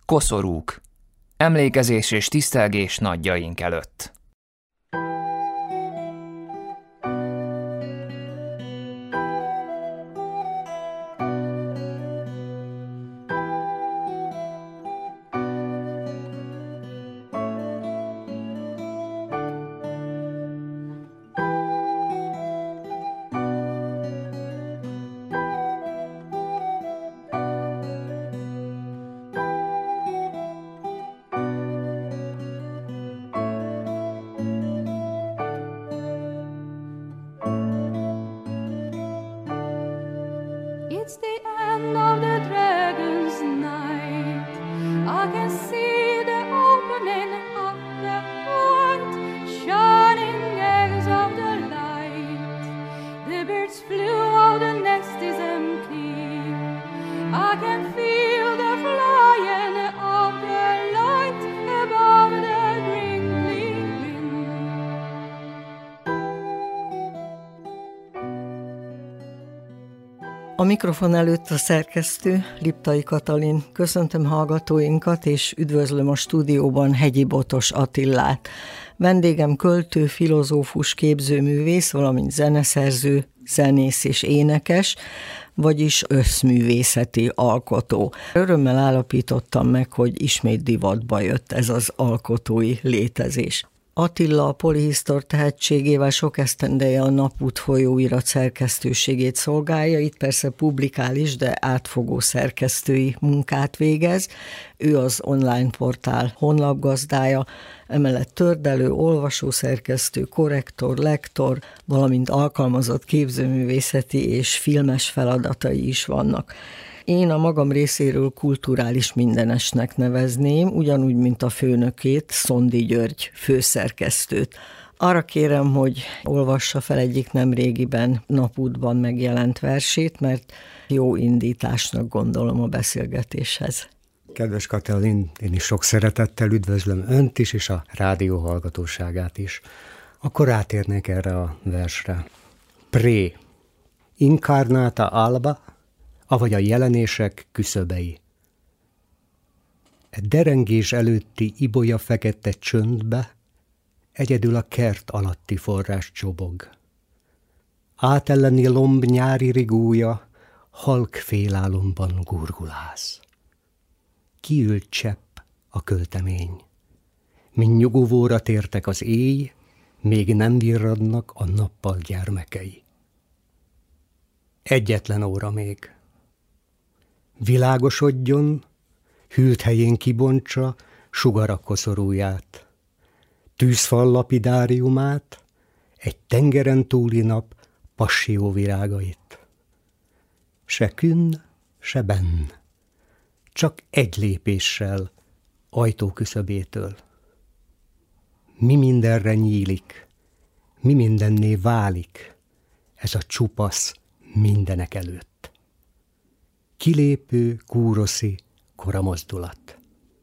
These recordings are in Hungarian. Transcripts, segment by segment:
Koszorúk. Emlékezés és tisztelgés nagyjaink előtt. It's the end of the dragon's night. I can see the opening of the heart, shining eggs of the light. The birds flew out, the nest is empty. I can feel the flying of the light above the twinkling wind. A mikrofon előtt a szerkesztő, Liptai Katalin. Köszöntöm hallgatóinkat, és üdvözlöm a stúdióban Hegyi Botos Attillát. Vendégem költő, filozófus, képzőművész, valamint zeneszerző, zenész és énekes, vagyis összművészeti alkotó. Örömmel állapítottam meg, hogy ismét divatba jött ez az alkotói létezés. Attila a Polihisztor tehetségével sok esztendeje a Napút folyóirat szerkesztőségét szolgálja, itt persze publikál is, de átfogó szerkesztői munkát végez. Ő az online portál honlapgazdája, emellett tördelő, olvasószerkesztő, korrektor, lektor, valamint alkalmazott képzőművészeti és filmes feladatai is vannak. Én a magam részéről kulturális mindenesnek nevezném, ugyanúgy, mint a főnökét, Szondi György főszerkesztőt. Arra kérem, hogy olvassa fel egyik nemrégiben Napútban megjelent versét, mert jó indításnak gondolom a beszélgetéshez. Kedves Katalin, én is sok szeretettel üdvözlöm önt is, és a rádió hallgatóságát is. Akkor rátérnék erre a versre. Pré. Incarnata alba, avagy a jelenések küszöbei. E derengés előtti ibolya fekete csöndbe egyedül a kert alatti forrás csobog. Átelleni lomb nyári rigója halk félálomban gurgulász. Kiült csepp a költemény. Mint nyugovóra tértek az éj, még nem virradnak a nappal gyermekei. Egyetlen óra még. Világosodjon, hűlt helyén kibontsa sugarak koszorúját, tűzfal lapidáriumát, egy tengeren túli nap passió virágait. Se künn, se benn, csak egy lépéssel ajtó küszöbétől. Mi mindenre nyílik, mi mindenné válik ez a csupasz mindenek előtt. Kilépő, kúroszi, kora mozdulat.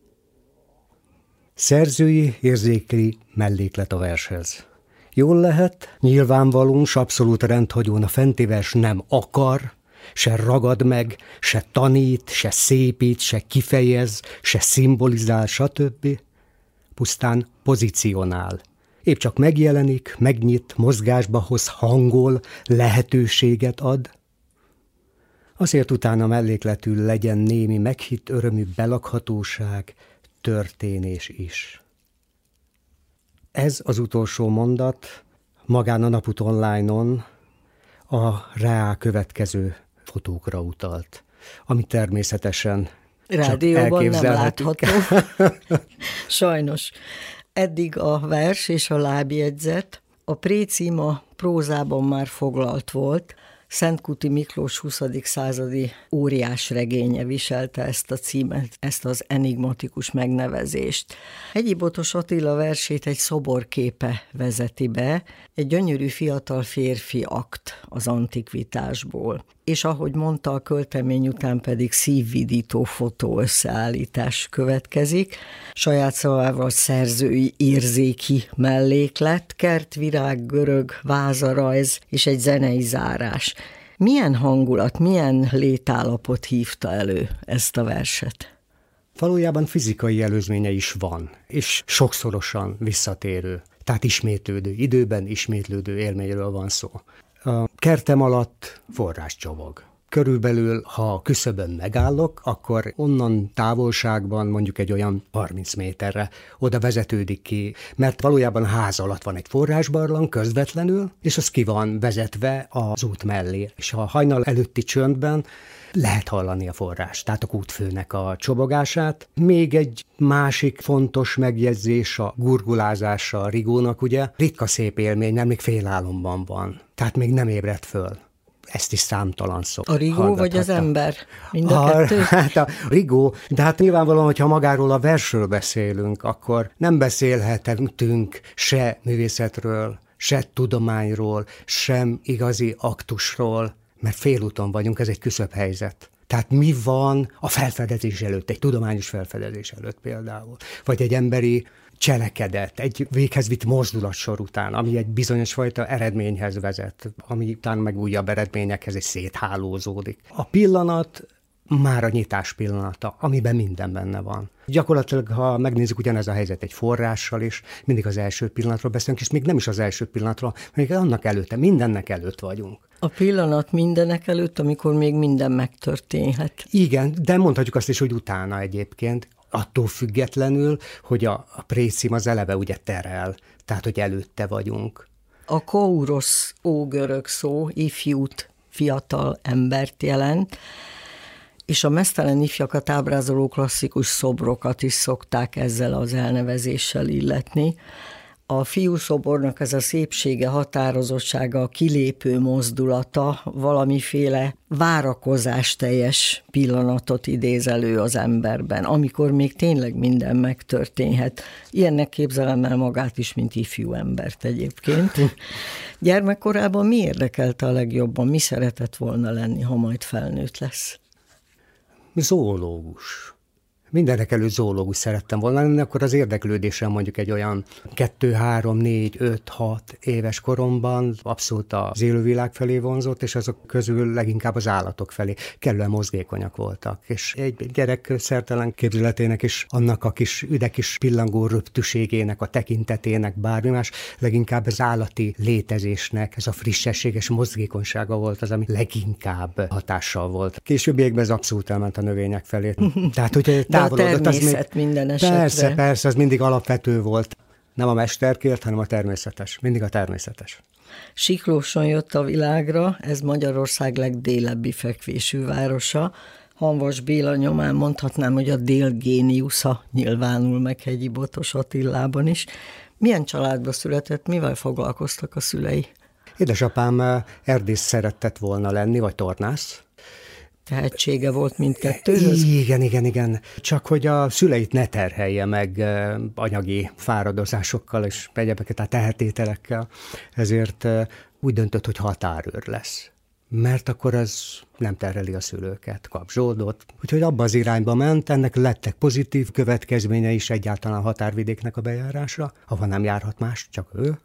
Szerzői érzékli melléklet a vershez. Jól lehet, nyilvánvalón, s abszolút rendhagyón a fenti vers nem akar, se ragad meg, se tanít, se szépít, se kifejez, se szimbolizál, stb. Pusztán pozícionál. Épp csak megjelenik, megnyit, mozgásba hoz, hangol, lehetőséget ad. Azért utána mellékletül legyen némi meghitt örömű belakhatóság, történés is. Ez az utolsó mondat magán a Napút online-on a reál következő fotókra utalt, ami természetesen rádióban nem látható. Sajnos. Eddig a vers és a lábjegyzet. A précíma prózában már foglalt volt. Szentkuti Miklós 20. századi óriás regénye viselte ezt a címet, ezt az enigmatikus megnevezést. Hegyi Botos Attila versét egy szoborképe vezeti be, egy gyönyörű fiatal férfi akt az antikvitásból. És ahogy mondta, a költemény után pedig szívvidító fotó összeállítás következik. Saját szavával szerzői érzéki melléklet, kertvirág, görög vázarajz és egy zenei zárás. Milyen hangulat, milyen létállapot hívta elő ezt a verset? valójában fizikai előzménye is van, és sokszorosan visszatérő, tehát ismétlődő, időben ismétlődő élményről van szó. A kertem alatt forrás csobog. Körülbelül, ha küszöbön megállok, akkor onnan távolságban mondjuk egy olyan 30 méterre oda vezetődik ki, mert valójában a ház alatt van egy forrásbarlang közvetlenül, és az ki van vezetve az út mellé. És a hajnal előtti csöndben lehet hallani a forrás, tehát a kútfőnek a csobogását. Még egy másik fontos megjegyzés a gurgulázása a rigónak, ugye, ritka szép élmény, nem még félálomban van, tehát még nem ébredt föl. Ezt is számtalan szó. A rigó vagy az ember? Mind a kettő? Hát a rigó, de hát nyilvánvalóan, hogyha magáról a versről beszélünk, akkor nem beszélhetünk se művészetről, se tudományról, sem igazi aktusról, mert félúton vagyunk, ez egy küszöbhelyzet. Tehát mi van a felfedezés előtt, egy tudományos felfedezés előtt például, vagy egy emberi cselekedet, egy véghez vitt mozdulatsor után, ami egy bizonyos fajta eredményhez vezet, ami után meg újabb eredményekhez is széthálózódik. A pillanat már a nyitás pillanata, amiben minden benne van. Gyakorlatilag, ha megnézzük, ugyanez a helyzet egy forrással is, mindig az első pillanatról beszélünk, és még nem is az első pillanatról, még annak előtte, mindennek előtt vagyunk. A pillanat mindenek előtt, amikor még minden megtörténhet. Igen, de mondhatjuk azt is, hogy utána egyébként, attól függetlenül, hogy a précim az eleve ugye terel, tehát hogy előtte vagyunk. A kouros ógörög szó ifjút, fiatal embert jelent, és a meztelen ifjakat ábrázoló klasszikus szobrokat is szokták ezzel az elnevezéssel illetni. A fiúszobornak ez a szépsége, határozottsága, a kilépő mozdulata valamiféle várakozásteljes pillanatot idéz elő az emberben, amikor még tényleg minden megtörténhet. Ilyennek képzelem el magát is, mint ifjú embert egyébként. Gyermekkorában mi érdekelte a legjobban? Mi szeretett volna lenni, ha majd felnőtt lesz? Zoológus. Mindenek előtt zoológus szerettem volna lenni, akkor az érdeklődésem mondjuk egy olyan 2, 3, 4, 5, 6 éves koromban abszolút az élővilág felé vonzott, és azok közül leginkább az állatok felé kellően mozgékonyak voltak. És egy gyerek szertelen képzeletének is, annak a kis üde kis pillangó röptűségének, a tekintetének, bármi más, leginkább az állati létezésnek, ez a frissesség és mozgékonysága volt az, ami leginkább hatással volt. Későbbiekben ez abszolút elment a növények felé. Tehát, hogy a természet minden esetre. Persze, az mindig alapvető volt. Nem a mesterkért, hanem a természetes. Mindig a természetes. Siklóson jött a világra, ez Magyarország legdélebbi fekvésű városa. Hamvas Béla nyomán mondhatnám, hogy a délgéniusza nyilvánul meg Hegyi Botos Attillában is. Milyen családba született, mivel foglalkoztak a szülei? Édesapám erdész szeretett volna lenni, vagy tornász. Tehetsége volt mindkettőhöz? Igen. Csak hogy a szüleit ne terhelje meg anyagi fáradozásokkal és egyebeket, tehát tehetételekkel, ezért úgy döntött, hogy határőr lesz. Mert akkor az nem terheli a szülőket, kap zsoldot. Úgyhogy abba az irányba ment, ennek lettek pozitív következménye is egyáltalán a határvidéknek a bejárása, ahol nem járhat más, csak ő.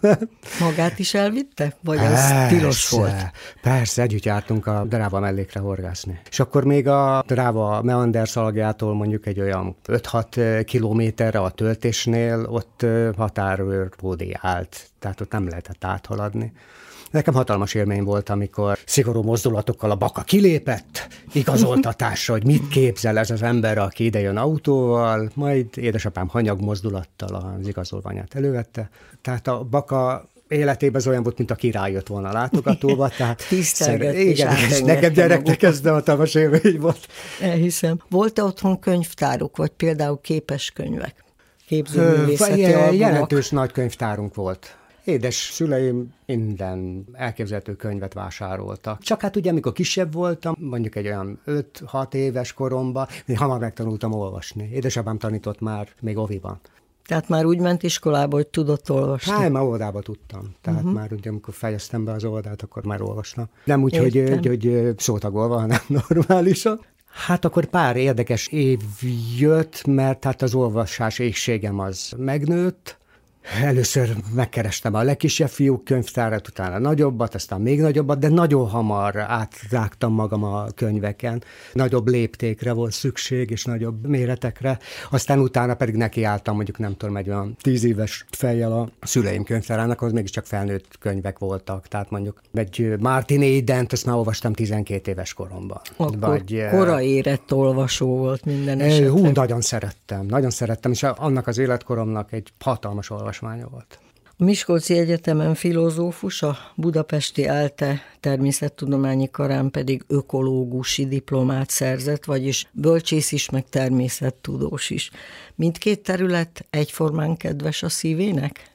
Magát is elvitte? Vagy az tilos volt? Persze, együtt jártunk a Dráva mellékre horgászni. És akkor még a Dráva Meander szalagjától mondjuk egy olyan 5-6 kilométerre a töltésnél ott határőr bódé állt, tehát ott nem lehetett áthaladni. Nekem hatalmas élmény volt, amikor szigorú mozdulatokkal a baka kilépett, igazoltatásra, hogy mit képzel ez az ember, aki idejön autóval, majd édesapám hanyag mozdulattal az igazolványát elővette. Tehát a baka életében az olyan volt, mint a király jött volna a látogatóba. Tisztelgett és és nekem gyereknek ez nem hatalmas élmény volt. Elhiszem. Volt-e otthon könyvtáruk, vagy például képeskönyvek? Képzőművészeti albumok? Jelentős nagy könyvtárunk volt. Édes szüleim minden elképzelhető könyvet vásároltak. Csak hát ugye, amikor kisebb voltam, mondjuk egy olyan 5-6 éves koromban, én hamar megtanultam olvasni. Édesapám tanított már még oviban. Tehát már úgy ment iskolába, hogy tudott olvasni? Hát, már óvodába tudtam. Tehát már ugye, amikor fejeztem be az óvodát, akkor már olvastam. Nem úgy, hogy szótagolva, hanem normálisan. Hát akkor pár érdekes év jött, mert hát az olvasás égségem az megnőtt, Először megkerestem a legkisebb fiúk könyvtárat, utána nagyobbat, aztán még nagyobbat, de nagyon hamar átrágtam magam a könyveken. Nagyobb léptékre volt szükség, és nagyobb méretekre. Aztán utána pedig nekiálltam, mondjuk nem tudom, egy olyan 10 éves fejjel a szüleim könyvtárának, az mégiscsak felnőtt könyvek voltak. Tehát mondjuk egy Martin Aident, azt már olvastam 12 éves koromban. Akkor kora érett olvasó volt minden esetre. Hú, nagyon szerettem, és annak az életkoromnak egy hatalmas olvasmánya volt. A Miskolci Egyetemen filozófus, a budapesti ELTE természettudományi karán pedig ökológusi diplomát szerzett, vagyis bölcsész is, meg természettudós is. Mindkét terület egyformán kedves a szívének?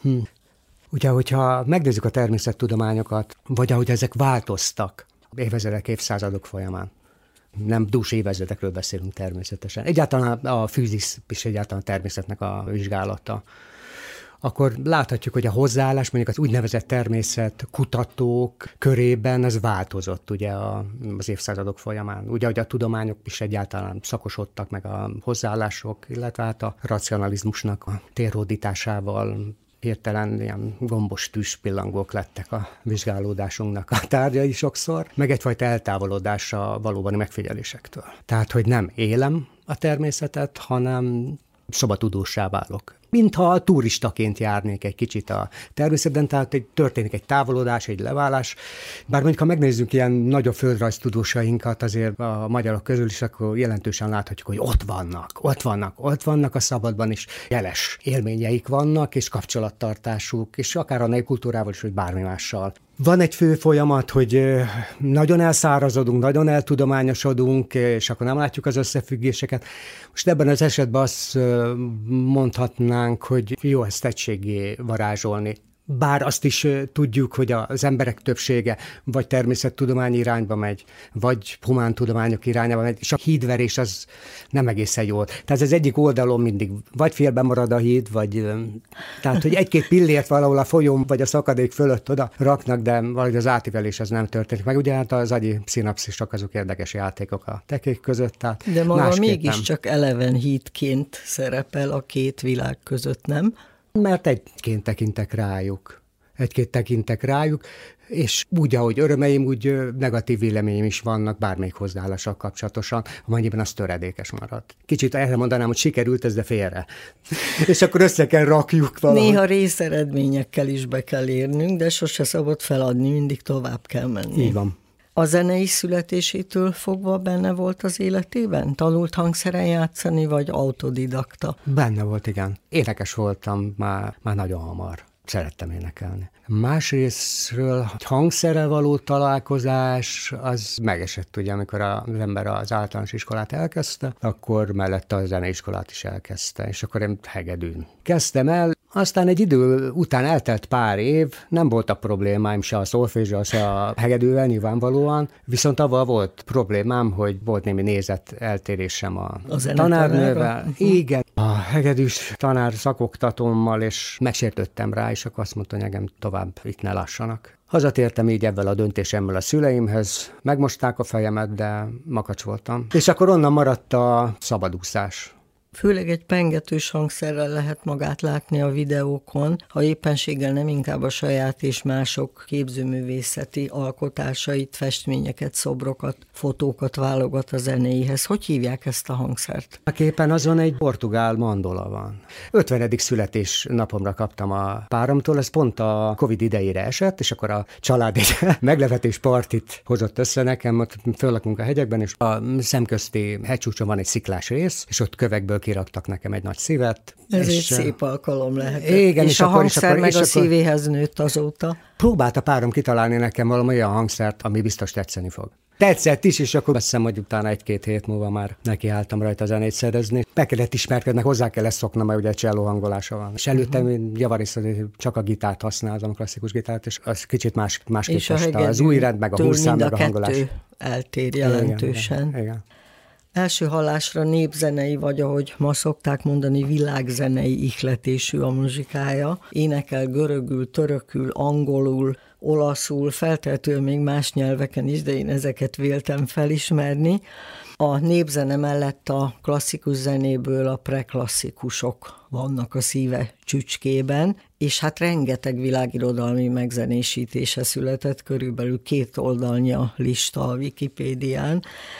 Ugye, hogyha megnézzük a természettudományokat, vagy ahogy ezek változtak évezredek, évszázadok folyamán, nem dús évezredekről beszélünk természetesen. Egyáltalán a fizika és egyáltalán a természetnek a vizsgálata. Akkor láthatjuk, hogy a hozzáállás mondjuk az úgynevezett természetkutatók körében ez változott ugye az évszázadok folyamán. Ugye, hogy a tudományok is egyáltalán szakosodtak meg a hozzáállások, illetve hát a racionalizmusnak a térhódításával hirtelen ilyen gombos tűzpillangók lettek a vizsgálódásunknak a tárgyai sokszor, meg egyfajta eltávolodás a valóbani megfigyelésektől. Tehát, hogy nem élem a természetet, hanem szobatudóssá válok. Mintha turistaként járnék egy kicsit a természetben, tehát történik egy távolodás, egy leválás. Bár mondjuk, ha megnézzük ilyen nagyobb földrajztudósainkat azért a magyarok közül is, akkor jelentősen láthatjuk, hogy ott vannak a szabadban is, jeles élményeik vannak, és kapcsolattartásuk, és akár a kultúrával is, vagy bármi mással. Van egy fő folyamat, hogy nagyon elszárazodunk, nagyon eltudományosodunk, és akkor nem látjuk az összefüggéseket. Most ebben az esetben azt mondhatnánk, hogy jó ezt egységgé varázsolni. Bár azt is tudjuk, hogy az emberek többsége vagy természettudományi irányba megy, vagy humántudományok irányába megy, és a hídverés az nem egészen jól. Tehát ez egyik oldalon mindig vagy félben marad a híd, vagy tehát, hogy egy-két pillért valahol a folyón, vagy a szakadék fölött oda raknak, de valahogy az átívelés az nem történik meg. Ugye hát az agyi szinapszisok azok érdekes játékok a tekék között. Tehát de maga mégiscsak eleven hídként szerepel a két világ között, nem? Mert egyként tekintek rájuk, és úgy, ahogy örömeim, úgy negatív véleményem is vannak bármelyik hozzáállással kapcsolatosan, amennyiben az töredékes marad. Kicsit erre mondanám, hogy sikerült ez, de félre. És akkor össze kell rakjuk valahogy. Néha részeredményekkel is be kell érnünk, de sose szabad feladni, mindig tovább kell menni. Így van. A zenei születésétől fogva benne volt az életében? Tanult hangszeren játszani, vagy autodidakta? Benne volt, igen. Énekes voltam már nagyon hamar. Szerettem énekelni. Másrésztről hangszerrel való találkozás, az megesett, ugye, amikor az ember az általános iskolát elkezdte, akkor mellette a zeneiskolát is elkezdte, és akkor én hegedűn kezdtem el. Aztán egy idő után eltelt pár év, nem voltak problémáim se a szolfézsal, se a hegedűvel nyilvánvalóan, viszont avval volt problémám, hogy volt némi nézeteltérésem a tanárnővel. Igen, a hegedűs tanár szakoktatómmal, és megsértődtem rá, és akkor azt mondta, hogy engem tovább itt ne lássanak. Hazatértem így ebben a döntésemmel a szüleimhez, megmosták a fejemet, de makacs voltam. És akkor onnan maradt a szabadúszás. Főleg egy pengetős hangszerrel lehet magát látni a videókon, ha éppenséggel nem inkább a saját és mások képzőművészeti alkotásait, festményeket, szobrokat, fotókat válogat a zenéihez. Hogy hívják ezt a hangszert? A képen azon egy portugál mandola van. 50. születésnapomra kaptam a páromtól, ez pont a Covid idejére esett, és akkor a család egy meglepetés partit hozott össze nekem, ott föllakunk a hegyekben, és a szemközti hegycsúcson van egy sziklás rész, és ott kövekből kiraktak nekem egy nagy szívet. Ez egy szép alkalom lehetett. Igen, és a hangszer meg a szívéhez nőtt azóta. Próbálta párom kitalálni nekem valami olyan hangszert, ami biztos tetszeni fog. Tetszett is, és akkor azt hiszem, hogy utána 1-2 hét múlva már nekiálltam rajta a zenét szerezni. Meg kellett ismerkednek, hozzá kellett szoknom, mert ugye egy cselló hangolása van. És előttem én javarészt csak a gitárt használtam, a klasszikus gitárt, és az kicsit másképp feste. Az új rend, meg a húszszám, meg a hangolás. Eltér jelentősen. Igen. Első hallásra népzenei, vagy ahogy ma szokták mondani, világzenei ihletésű a muzsikája. Énekel görögül, törökül, angolul, olaszul, feltehetően még más nyelveken is, de én ezeket véltem felismerni. A népzene mellett a klasszikus zenéből a preklasszikusok vannak a szíve csücskében, és hát rengeteg világirodalmi megzenésítése született, körülbelül 2 oldalnyi a lista a Wikipédián.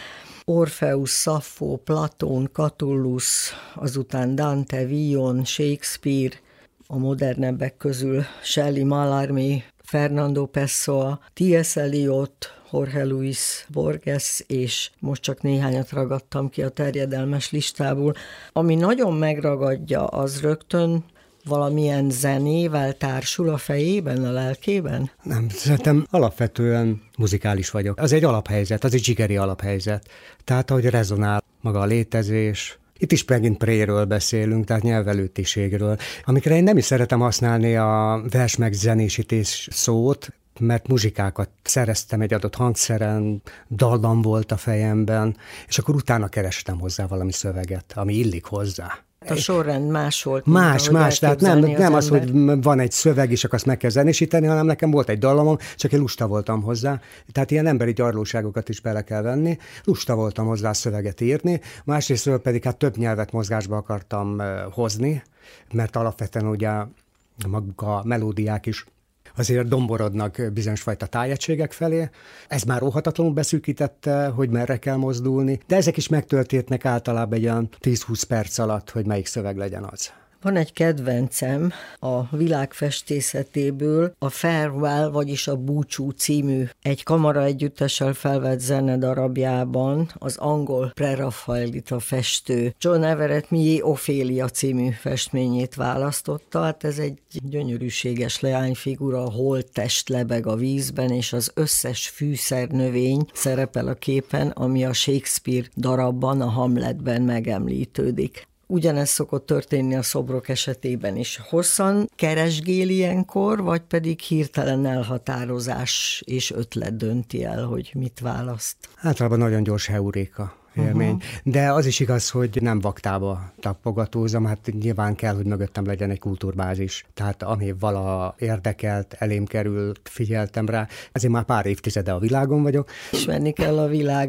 Orpheus, Sappho, Platón, Catullus, azután Dante, Villon, Shakespeare, a modernebbek közül Shelley, Mallarmé, Fernando Pessoa, T.S. Eliot, Jorge Luis Borges, és most csak néhányat ragadtam ki a terjedelmes listából. Ami nagyon megragadja, az rögtön valamilyen zenével társul a fejében, a lelkében? Nem, szerintem alapvetően muzikális vagyok. Az egy alaphelyzet, az egy zsigeri alaphelyzet. Tehát, ahogy rezonál maga a létezés. Itt is megint préről beszélünk, tehát nyelvelőttiségről, amikre én nem is szeretem használni a vers megzenésítés szót, mert muzsikákat szereztem egy adott hangszeren, dallam volt a fejemben, és akkor utána kerestem hozzá valami szöveget, ami illik hozzá. A sorrend más volt. Más, tehát nem az, hogy van egy szöveg, és akkor azt meg kell zenésíteni, hanem nekem volt egy dallamom, csak én lusta voltam hozzá. Tehát ilyen emberi gyarlóságokat is bele kell venni. Lusta voltam hozzá szöveget írni, másrésztről pedig hát több nyelvet mozgásba akartam hozni, mert alapvetően ugye maguk a melódiák is azért domborodnak bizonyos fajta tájegységek felé. Ez már óhatatlanul beszűkítette, hogy merre kell mozdulni, de ezek is megtörténnek általában egy olyan 10-20 perc alatt, hogy melyik szöveg legyen az. Van egy kedvencem a világ festészetéből, a Farewell, vagyis a Búcsú című egy kamara együttessel felvett zenedarabjában az angol preraffaelita festő John Everett Millé Ophélia című festményét választotta. Hát ez egy gyönyörűséges leányfigura, a holttest lebeg a vízben, és az összes fűszernövény szerepel a képen, ami a Shakespeare darabban, a Hamletben megemlítődik. Ugyanez szokott történni a szobrok esetében is. Hosszan keresgél ilyenkor, vagy pedig hirtelen elhatározás és ötlet dönti el, hogy mit választ? Általában nagyon gyors heuréka élmény. De az is igaz, hogy nem vaktába tapogatózom, hát nyilván kell, hogy mögöttem legyen egy kultúrbázis. Tehát ami valaha érdekelt, elém került, figyeltem rá, azért már pár évtizede a világon vagyok. Ismerni kell a világ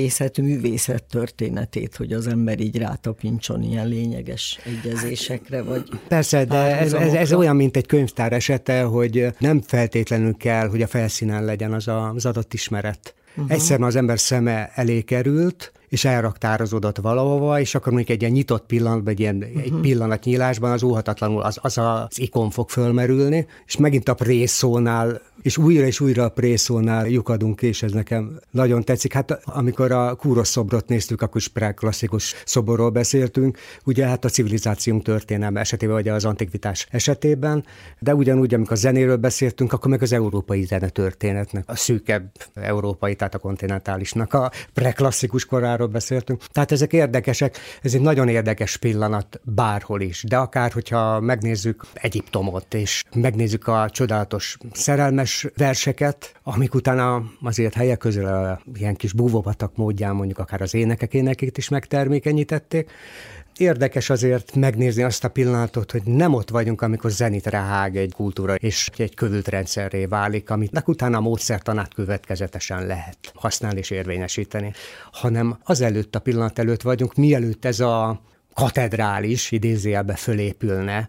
művészet történetét, hogy az ember így rátapintson ilyen lényeges egyezésekre, vagy... Persze, de ez olyan, mint egy könyvtár esete, hogy nem feltétlenül kell, hogy a felszínen legyen az adott ismeret. Egyszerűen az ember szeme elé került, és elraktározódott valahova, és akkor mondjuk egy ilyen nyitott pillanatban, egy pillanatnyílásban az óhatatlanul az ikon fog fölmerülni, és megint a prészónál, és újra a prészónál lyukadunk, és ez nekem nagyon tetszik. Hát amikor a Kúros szobrot néztük, akkor is preklasszikus szoborról beszéltünk, ugye hát a civilizációnk történelme esetében, vagy az antikvitás esetében, de ugyanúgy, amikor a zenéről beszéltünk, akkor meg az európai zenetörténetnek, a szűkebb európai, tehát a kontinentálisnak a preklasszikus koráról beszéltünk. Tehát ezek érdekesek, ez egy nagyon érdekes pillanat bárhol is, de akár, hogyha megnézzük Egyiptomot, és megnézzük a csodálatos szerelmes verseket, amik utána azért helyek közül ilyen kis búvópatak módján mondjuk akár az énekeket is megtermékenyítették. Érdekes azért megnézni azt a pillanatot, hogy nem ott vagyunk, amikor zenitre hág egy kultúra, és egy kövült rendszerré válik, amit utána a módszertanát következetesen lehet használni és érvényesíteni, hanem azelőtt a pillanat előtt vagyunk, mielőtt ez a katedrális idézőjelbe fölépülne,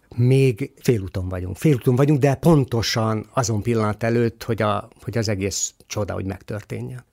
még félúton vagyunk, de pontosan azon pillanat előtt, hogy az egész csoda úgy megtörténjen.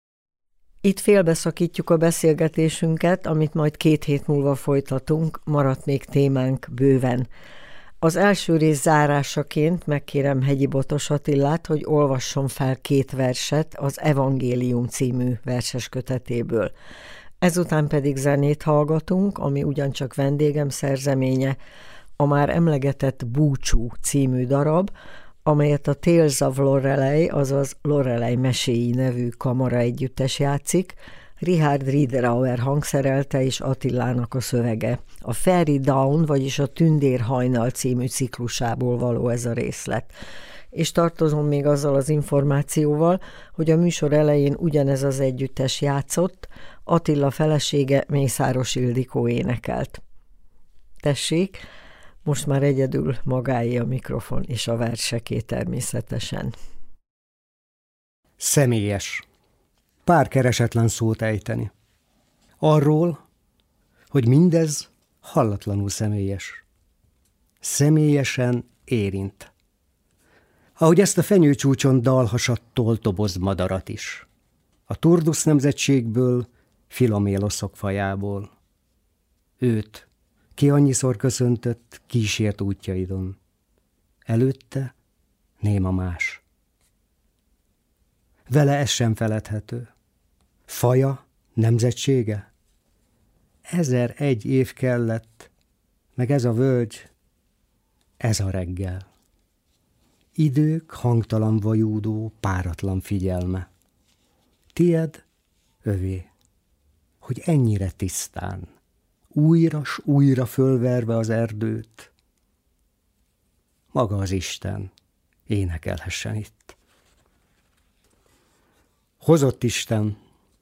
Itt félbeszakítjuk a beszélgetésünket, amit majd 2 hét múlva folytatunk, maradt még témánk bőven. Az első rész zárásaként megkérem Hegyi Botos Attilát, hogy olvasson fel 2 verset az Evangélium című verseskötetéből. Ezután pedig zenét hallgatunk, ami ugyancsak vendégem szerzeménye, a már emlegetett Búcsú című darab, amelyet a Tales of Lorelei, azaz Lorelei meséi nevű kamara együttes játszik, Richard Riederauer hangszerelte és Attilának a szövege. A Fairy Dawn, vagyis a Tündér hajnal című ciklusából való ez a részlet. És tartozom még azzal az információval, hogy a műsor elején ugyanez az együttes játszott, Attila felesége Mészáros Ildikó énekelt. Tessék, most már egyedül magáé a mikrofon és a verseké természetesen. Személyes. Pár keresetlen szót ejteni. Arról, hogy mindez hallatlanul személyes. Személyesen érint. Ahogy ezt a fenyőcsúcson dalhasattól toboz madarat is. A Turdus nemzetségből, Filoméloszok fajából. Őt ki annyiszor köszöntött kísért útjaidon. Előtte néma más. Vele ez sem feledhető. Faja, nemzetsége? 1001 év kellett, meg ez a völgy, ez a reggel. Idők hangtalan vajúdó, páratlan figyelme. Tied, övé, hogy ennyire tisztán, újra s újra fölverve az erdőt, maga az Isten énekelhessen itt. Hozott Isten,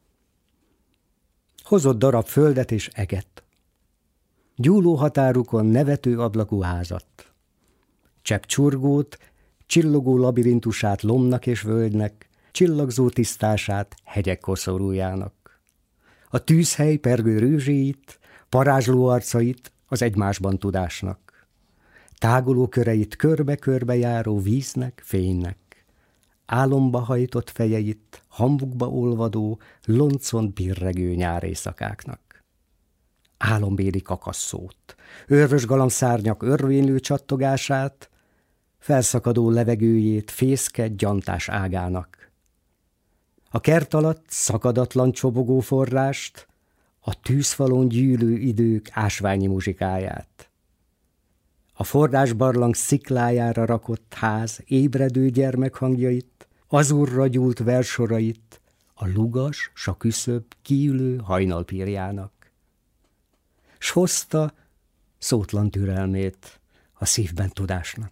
hozott darab földet és eget, gyúló határukon nevető ablakú házat, csepp csurgót, csillogó labirintusát lomnak és völgynek, csillagzó tisztását hegyek koszorújának. A tűzhely pergő rőzséit, parázsló arcait az egymásban tudásnak, táguló köreit körbe-körbe járó víznek, fénynek, álomba hajtott fejeit, hambukba olvadó, loncon birregő nyáréjszakáknak. Álombéli kakasszót, örvös galamszárnyak örvénylő csattogását, felszakadó levegőjét fészke gyantás ágának. A kert alatt szakadatlan csobogó forrást, a tűzfalon gyűlő idők ásványi muzsikáját. A forrásbarlang sziklájára rakott ház ébredő gyermekhangjait, azurra gyúlt versorait, a lugas, s a küszöb kiülő hajnalpírjának. S hozta szótlan türelmét a szívben tudásnak.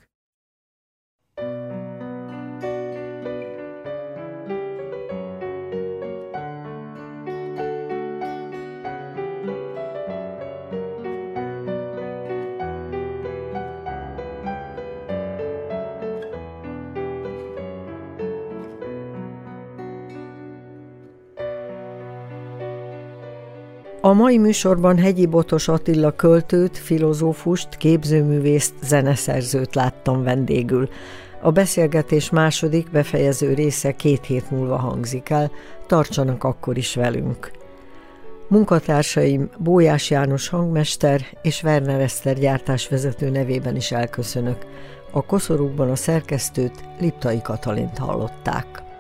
A mai műsorban Hegyi Botos Attila költőt, filozófust, képzőművészt, zeneszerzőt láttam vendégül. A beszélgetés második, befejező része 2 hét múlva hangzik el, tartsanak akkor is velünk. Munkatársaim Bójás János hangmester és Werner Eszter gyártásvezető nevében is elköszönök. A koszorúkban a szerkesztőt, Liptai Katalint hallották.